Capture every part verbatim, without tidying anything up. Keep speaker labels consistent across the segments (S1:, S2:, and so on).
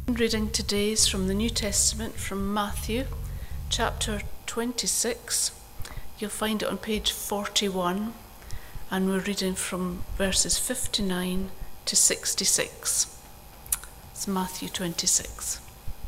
S1: Reading today is from the New Testament, from Matthew, chapter twenty-six. You'll find it on page forty-one, and we're reading from verses fifty-nine to sixty-six. It's Matthew twenty-six.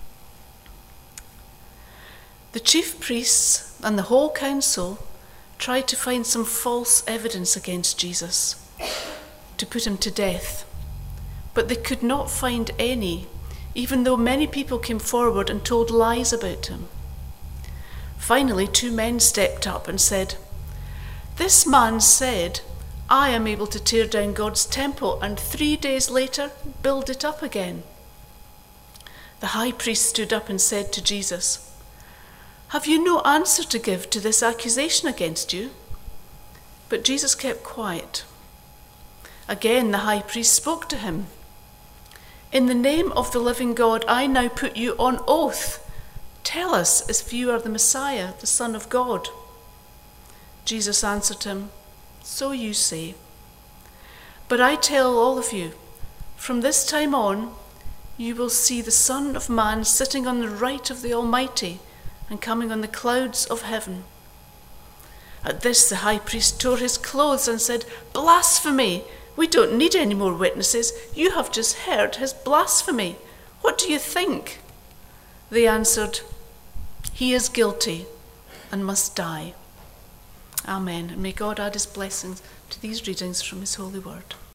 S1: The chief priests and the whole council tried to find some false evidence against Jesus, to put him to death, but they could not find any, even though many people came forward and told lies about him. Finally, two men stepped up and said, "This man said, 'I am able to tear down God's temple and three days later build it up again.'" The high priest stood up and said to Jesus, "Have you no answer to give to this accusation against you?" But Jesus kept quiet. Again, the high priest spoke to him. "In the name of the living God, I now put you on oath. Tell us if you are the Messiah, the Son of God." Jesus answered him, "So you say. But I tell all of you, from this time on, you will see the Son of Man sitting on the right of the Almighty and coming on the clouds of heaven." At this, the high priest tore his clothes and said, "Blasphemy! We don't need any more witnesses. You have just heard his blasphemy. What do you think?" They answered, "He is guilty and must die." Amen. And may God add his blessings to these readings from his holy word.